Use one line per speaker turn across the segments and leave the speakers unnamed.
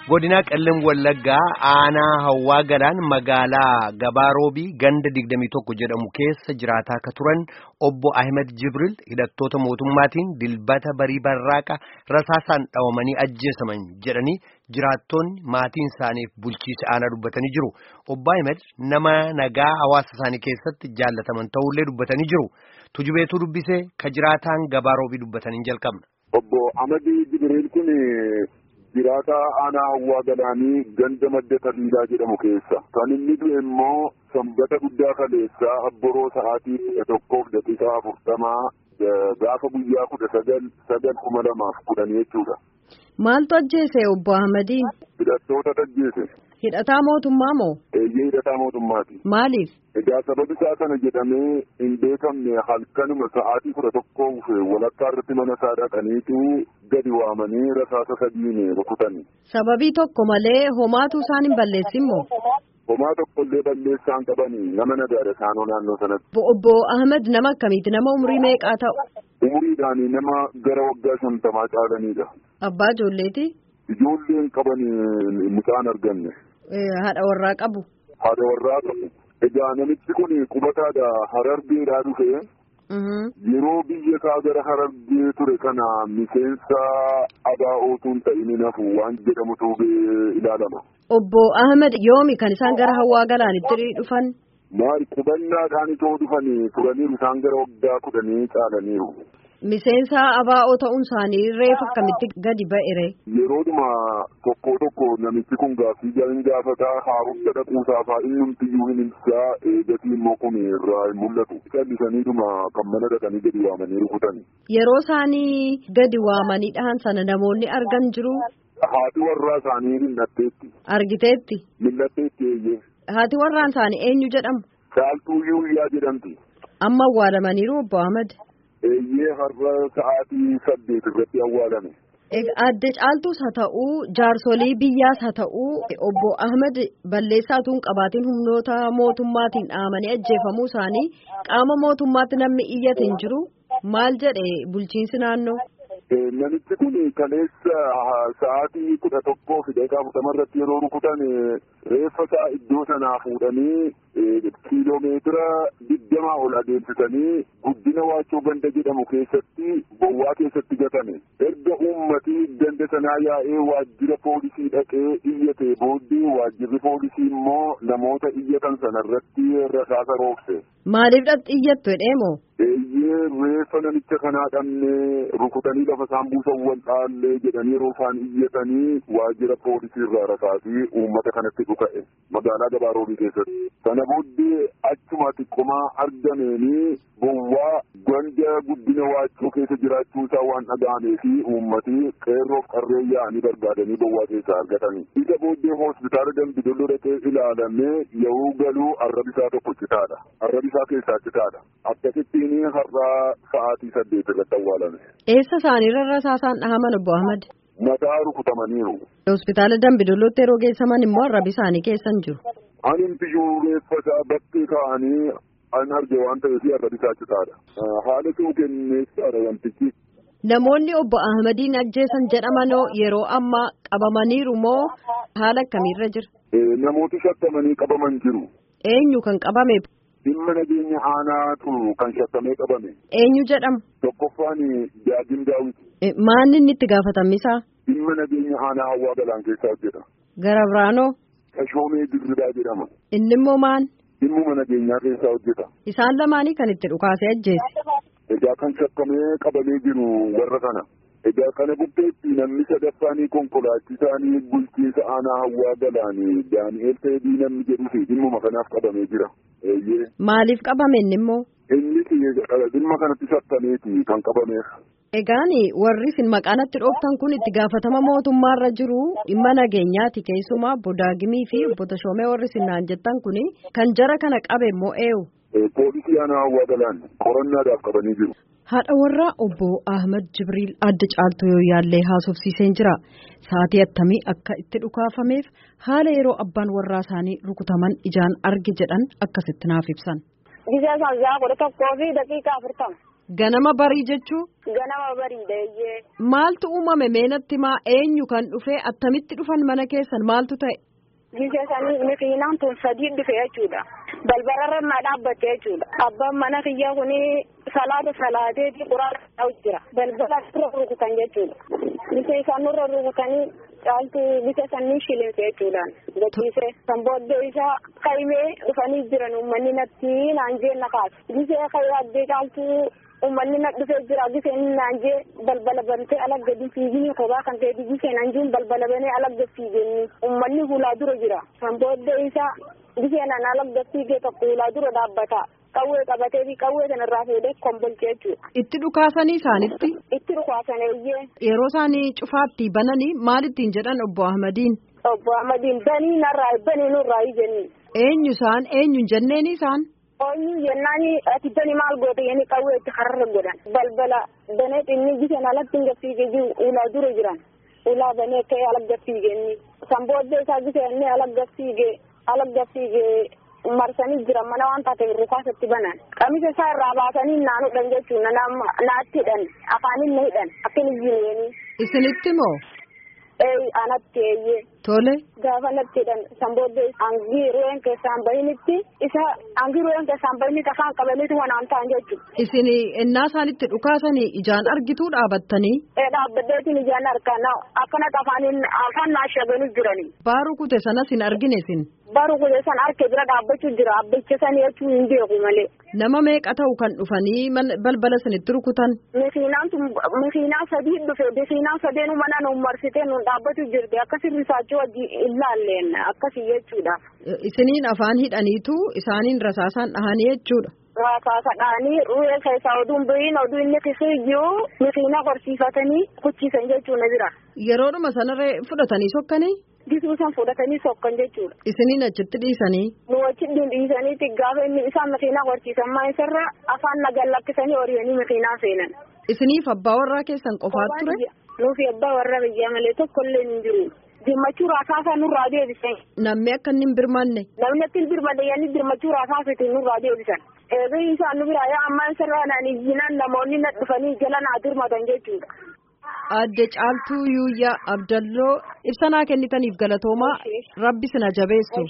Godina Qellem Wallaggaa aanaa Hawwaa Galaan magaalaa Gabaaroobii ganda 21 jedhamu keessa jiraataa akka turan obbo Ahmed Jibril hidhattoota mootummaatiin dilbata barii barraaqa rasaasaan dhawamanii ajjeesaman jedhanii jiraattonni maatiin isaaniif bulchiisa aanaa dubbatanii jiru. Obbo Ahmed nama nagaa hawaasa isaanii keessatti jaallataman ta'ullee dubbatanii jiru. Tujubeetu dubbisee ka jiraataan Gabaaroobii dubbatanii jalqabna.
Obbo Ahmed Jibril kun jiraata aanaa Hawwaa Galaanii ganda madda Taliilaa jedhamu keessa. Kan inni du'e immoo sanbata guddaa kaleessaa abboroo sa'aatii 11:40 gaafa guyyaa 19/2010 jechuudha.
Maaltu ajjeese obbo Ahmediin?
Hidhattoota ajjeese.
Hidhataa mootummaa moo?
Eeyyee hidhataa mootummaati.
Maaliif?
Egaa sababi isaa kana jedhamee hin beekamne halkanuma sa'aatii 11 walakkaa irratti mana isaa dhaqaniitu gadi waamanii rasaasa 3 rukutanii.
Sababii tokko malee homaatu isaan hin balleessin moo?
Homaa tokkollee balleessaan qabanii nama nagaadha isaanoo naannoo sanatti.
Obbo Ahmed nama akkamiiti? Nama umurii meeqaa ta'u?
Umuriidhaan nama gara waggaa 50 caalanidha.
Abbaa ijoolleeti?
Ijoolleen qabanii mucaan arganne.
Haadha warraa qabu?
Haadha warraa qabu. Egaa namichi kun qubataadha Harargeedhaa dhufee. Yeroo biyya isaa gara Harargee ture kana miseensa ABO'tu hin ta'in nafu waan jedhamutu ilaalama.
Obbo Ahmed yoomi kan isaan gara Hawwaa Galaanitti dhufan?
Maal qubannaadhaan itoo dhufanii turaniiru isaan gara waggaa 10 caalaniiru.
Miseensa ABO ta'uun isaanii reefa akkamitti gadi ba'ere?
Yeroodhuma tokko namichi kun gaaffii jalin gaafataa haaromsa dhaquusaa fa'aa inni hundiyyuu hin ibsaa gatii immoo kun irraa hin mul'atu. Callisaniidhuma kan mana dhaqanii gadi waamanii rukutani.
Yeroo isaanii gadi waamanii dhahan sana namoonni argan jiru?
Haati warraa isaanii mil'atteetti.
Argiteetti?
Mil'atteetti eeyyee.
Haati warraan isaanii eenyu jedhamu?
Caaltuu Yuuyyaa jedhamti.
Amma awwaalamaniiru obbo Ahmed?
Eeyyee har'a sa'aatii 8 irratti awwaalame.
Adde Caaltuus haa ta'uu jaarsolii biyyaas haa ta'uu obbo Ahmed balleessaatu hin qabaatiin humnoota mootummaatiin dhaamanii ajjeefamuu isaanii qaama mootummaatti namni iyyate hin jiru maal jedhe bulchiinsi naannoo?
Namichi kun kaleessa sa'aatii 11:40 irratti yeroo rukutan reeffa isaa iddoo sanaa fuudhanii kiiloomeetira 20 ol adeemsisanii guddina waachoo ganda jedhamu keessatti bowwaa keessatti gatame. Erga uummatii ganda sanaa yaa'ee waajjira poolisii dhaqee iyyate booddee waajjirri poolisii immoo namoota iyyatan sana irratti rasaasa roobse.
Maaliif iyyattu jedheemoo?
Eeyyee reeffa namicha kanaa dhabnee rukutanii lafa isaan buusan wal dhaallee jedhanii yeroo isaan iyyatanii waajjira poolisii irraa rasaasii uummata kanatti dhuka'e magaalaa Gabaaroobii keessatti. Sana booddee achuma xiqqomaa argameenii bowwaa ganda guddina waachoo keessa jiraachuu isaa waan dhaga'amee fi uummatii qeerroof qarree yaa'anii barbaadanii bowwaa keessaa argatanii. Isa booddee hospitaala Dambidolloo dhaqee ilaalamee yeroo galuu arrabisaa tokko citaadha. Arrabisaa keessaa citaadha. Akkasittiin har'aa sa'aatii 8 irratti awwaalame.
Eessa isaaniirra rasaasaan dhahaman obbo Ahmed?
Mataa rukutamaniiru.
Hospitaala Dambidollootti yeroo geessaman immoo arrabi isaanii keessan jiru.
Ani biyyuu reeffa isaa bakkee kaa'anii an arge waan ta'eef arrabi isaa citaadha. Haala ta'uu kenneessaadha wantichi.
Namoonni obbo Ahmediin ajjeesan jedhamanoo yeroo ammaa qabamaniiru moo haala akkamiirra jira?
Namooti shakkamanii qabaman jiru.
Eenyu kan qabame?
Dhimma nageenya aanaatu kan shakkamee qabame.
Eenyu jedhama?
Tokkoffaan Daagim Daawit.
Maanni inni itti gaafatamisaa?
Dhimma nageenya aanaa Hawwaa Galaan keessaa hojjeta.
Gara biraanoo?
Tashoomee Dirridaa jedhama.
Inni immoo maal?
Dhimmuma nageenyaa keessaa hojjeta.
Isaan lamaanii kan itti dhukaasee ajjeese.
Egaa kan shakkamee qabamee jiru warra kana. Egaa kana bukkeetti namni sadaffaanii konkolaachisaanii bulchiinsa aanaa Hawwaa Galaanii Daani'eel Teedii namni jedhuu fi dhimmuma kanaaf qabamee jira. Eeyyee.
Maaliif qabame inni immoo?
Inni dhimma kanatti shakkameeti kan qabameef.
Egaan warri isin maqaanatti dhooftan kun itti gaafatama mootummaarra jiru dhimma nageenyaati keessumaa obbo Daagimii fi obbo Tashoomee warri isin naan jettan kun kan jara kana qabe immoo eenyu?
Poolisii aanaa Hawwaa Galaan qorannaadhaaf qabanii jiru.
Haadha warraa obbo Ahmed Jibril adda caaltuu yoo yaallee haasofsiiseen jira. Sa'aatii attamii akka itti dhukaafameef haala yeroo abbaan warraa isaanii rukutaman ijaan arge jedhan akkasitti naaf ibsan.
Gizee isaa 11 fi daqiiqaa 40.
Ganama barii jechuu?
Ganama barii deeyyee.
Maaltu uumame meenatti maa eenyu kan dhufee attamitti dhufan mana keessan maaltu ta'e?
Gisesanii makiinaan tun sadii dhufe jechuudha. Balbalarra ma dhaabbatte jechuudha. Abbaan mana kiyyaa kuni salaatee fi quraana ta'u jira. Balbala irra rukutan jechuudha. Bisa isaan irra rukutanii caaltu bisa sanii shilinse jechuudhaan. Gachiise kan booddee isaa qaymee dhufanii jiran uummanni natti naanjee na kaasu. Gisee qayyee addee caaltu uummanni na dhufee jira. Gisee naanjee balbala bantee ala gadi fiigini kophaa kan ta'e gisee naanjuun balbala banee ala gadi fiigini. Uummanni hulaa dura jira. Kan booddee isaa gisee naan ala gadi fiigee tokko hulaa dura dhaabbata. Qawwee qabatee fi qawwee sanarraa fuudhee kombolchee jechuudha.
Itti dhukaasanii isaanitti?
Itti dhukaasaneeyyee.
Yeroo isaanii cufaatti bananii maal ittiin jedhan obbo Ahmadiin?
Obbo Ahmadiin banii nurraa jenni.
Eenyu isaan eenyu jenneeni isaan?
Eenyu jennaani ati bani maal goote yeni qawwee itti kararra godhan. Balbala banee inni giseen alatti hin gaffiigee jiru ulaa dura jiran. Ulaa banee ka'ee ala gaffiigeenni. Kan booddee isaa giseen ala gaffiigee. Marsanii jira mana waan taateef rukaasatti banan. Qamisa isaa irraa baasanii naanudhan jechuun naatti hidhan afaanin na hidhan akkin iyyuu.
Isinitti moo?
Anatti eeyyee.
Tole.
Gaafa natti hidhan san booddee hangii ruween keessaan bahinitti hangii ruween keessaan bahinitti afaan qabaniitu wanaan ta'an jechuudha.
Isin ennaa isaanitti dhukaasanii ijaan argituu dhaabattanii?
Dhaabbateetiin ijaan argaa akkanatti afaan naashaganii jiranii.
Baaruu kute sanas hin argine isin?
Baaruu kute san harka bira dhaabbachuu jira abbichasanii jechuun hin beeku malee.
Nama meeqa ta'u kan dhufanii balbala isinitti rukutan?
Makiinaa sadii dhufe makiinaa sadeenu mana nu marsitee nu dhaabbachuu jirti akkasii risaachuu wajjin ilaalleen akkasii jechuudha.
Isiniin afaan hidhaniitu isaaniin rasaasaan dhahanii jechuudha.
Rasaasa dhahanii ruwee keessaa oduun bahiin oduu inni kisee jiru makiinaa horsiifatanii kuchiisan jechuudha jira.
Yeroodhuma sanarree fudhatanii sokkanii?
Gisuu san fudhatanii sokkan jechuudha.
Isiniin achitti dhiisanii?
Nu achitti dhiisaniiti gaafa inni isaan makiinaa horsiisan maa isarra afaan nagaan lakkisanii horiyanii makiinaa seenan.
Isiniif abbaa warraa keessan qofaat ture?
Nuufi abbaa warraa biyyaa malee tokkollee hin jiru. Dimmachuu raasaasaa nurraa deebisan.
Namni akka inni hin birmanne? Namni
akka hin birmanne yaani dimmachuu raasaasatiin nurraa deebisan. Eebii isaan nu biraa yaa ammaa isarraa naan iyyinaan namoonni na dhufanii jala naa dirmatan jechuudha.
Adde Caaltuu Yuuyyaa Abdalloo ibsanaa kennitaniif galatoomaa rabbi sina jabeessu.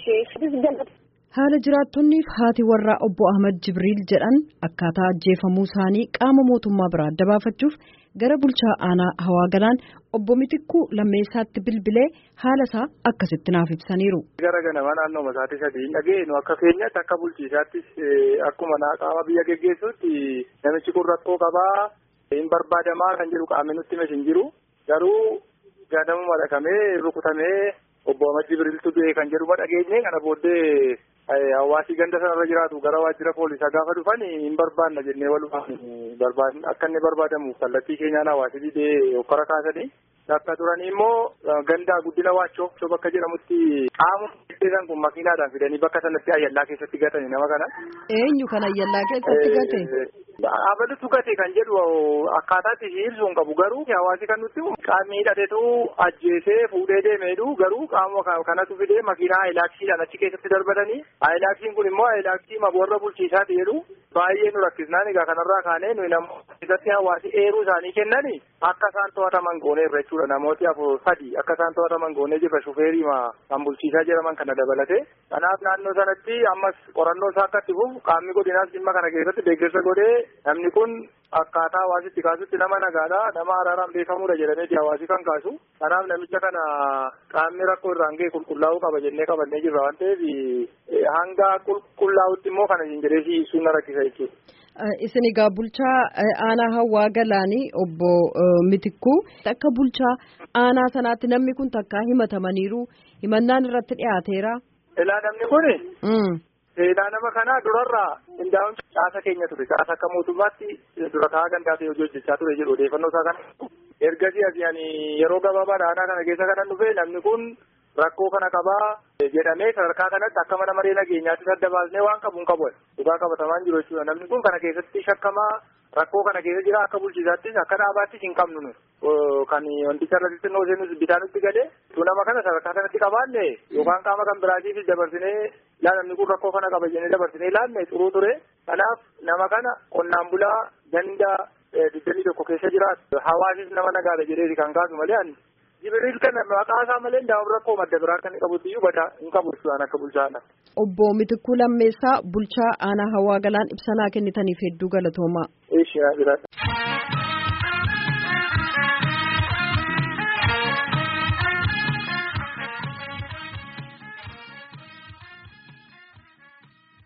Haala jiraattonniif haati warraa obbo Ahmad Jibriil jedhan akkaataa ajjeefamuu isaanii qaama mootummaa biraa adda baafachuuf gara bulchaa aanaa Hawaa Galaan obbo Mitikkuu Lammeessaatti bilbilee haala isaa akkasitti naaf ibsaniiru.
Gara ganama naannoo masaatii sadii dhageenu akka keenyatti akka bulchiisaattis akkuma qaama biyya geggeessuutti namichi kun rakkoo qabaa. Hin barbaadamaa kan jedhu qaamni nutti hin jiru garuu ganamuma dhaqamee rukutamee obbo Ahmad Jibriiltu du'e kan jedhu dhageenye kana booddee hawaasii ganda sanarra jiraatu gara waajjira poolisaa gaafa dhufan hin barbaanna jennee walumaan akka inni barbaadamuuf kallattii keenyaan hawaasii didee hokkora kaasanii akka turanii immoo ganda guddina waachoo bakka jedhamutti qaamuma heddeesan kun makiinaadhaan fidanii bakka sanatti ayyallaa keessatti gatanii nama kana.
Eenyu kan ayyallaa keessatti gate?
Abalutu gate kan jedhu akkaataatti ibsuun qabu garuu hawaasi kan nutti qaamni hidhateetu ajjeesee fuudhee deemeedhu garuu qaama kanatu fidee makiinaa aylaaksiidhaan achi keessatti darbatanii aylaaksiin kun immoo aylaaksii warra bulchiisaati jedhu baay'ee nu rakkisnaan egaa kanarraa kaanee nuyi namoota keessatti hawaasi eeruu isaanii kennanii akka isaan to'ataman gooneerra jechuudha namooti sadii akka isaan to'ataman goonee jirra shufeerii kan bulchiisaa jedhaman kana dabalate kanaaf naannoo sanatti ammas qorannoo isaa akka itti fufu qaamni godinaas dhimma kana keessatti deeggarsa godhee namni kun akkaataa hawaasitti kaasutti nama nagaadhaa nama araaraan beekamuudha jedhamee hawaasi kan kaasu kanaaf namicha kana qaamni rakkoo irraan ga'e qulqullaa'uu qaba jennee qabannee jirra waan ta'eef hanga qulqullaa'utti immoo kana hin jedhee ibsuun na rakkisa jechuudha.
Isin egaa bulchaa aanaa Hawaa Galaanii obbo Mitikkuu akka bulchaa aanaa sanaatti namni kun takkaa himatamaniiru himannaan irratti dhiyaateera.
Ilaa namni kuni. Seenaa nama kanaa durarraa hundaa'uun caasa keenya ture. Caasa akka mootummaatti dura taa'aa gandaa ta'e hojii hojjechaa ture jedhu odeeffannoo isaa kana. Ergasii asii yeroo gabaabaa aanaa kana keessa kanan dhufe namni kun rakkoo kana qabaa jedhamee sadarkaa kanatti akka mana maree nageenyaatti adda baasnee waan qabu hin qabu. Dhugaa qabatamaan jiru jechuudha. Namni kun kana keessatti shakkamaa rakkoo kana keessa jira akka bulchiisaattis akka dhaabaattis hin qabnu nu. Kan wanticha irratti xinnoo seenus bitaa nutti galee tu nama kana sadarkaa kanatti qabaanne yookaan qaama kan biraatiif dabarsinee namni kun rakkoo kana qaba jennee dabarsinee ilaalle xuruu ture. Kanaaf nama kana qonnaan bulaa ganda 21 keessa jiraatu hawaasis nama nagaadha jedheeti kan kaasu malee ani Jibriil kana maqaa isaa malee daawwan rakkoo madda biraa kan qabutti iyyuu bata hin qabu waan akka bulchaadha.
Obbo Mitikuu Lammeessaa bulchaa aanaa Hawaa Galaan ibsa kennitaniif hedduu galatoomaa.
Eeshiyaa jiraata.